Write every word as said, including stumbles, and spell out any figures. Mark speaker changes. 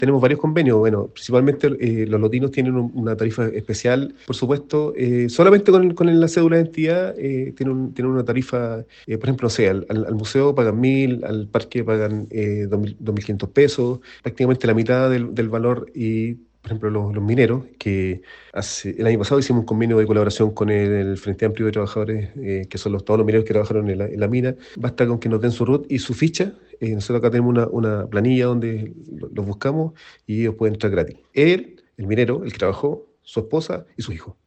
Speaker 1: tenemos varios convenios. Bueno, principalmente eh, los lotinos tienen un- una tarifa especial, por supuesto, eh, solamente con, con la cédula de identidad eh, tienen, un- tienen una tarifa, eh, por ejemplo, no sé, al, al- al museo pagan mil, al parque pagan eh, dos mil dos mil quinientos pesos, prácticamente la mitad del, del valor y... Por ejemplo, los, los mineros, que hace, el año pasado hicimos un convenio de colaboración con el, el Frente Amplio de Trabajadores, eh, que son los, todos los mineros que trabajaron en la, en la mina. Basta con que nos den su R U T y su ficha. Eh, nosotros acá tenemos una, una planilla donde lo- los buscamos y ellos pueden entrar gratis. Él, el minero, el que trabajó, su esposa y su hijo.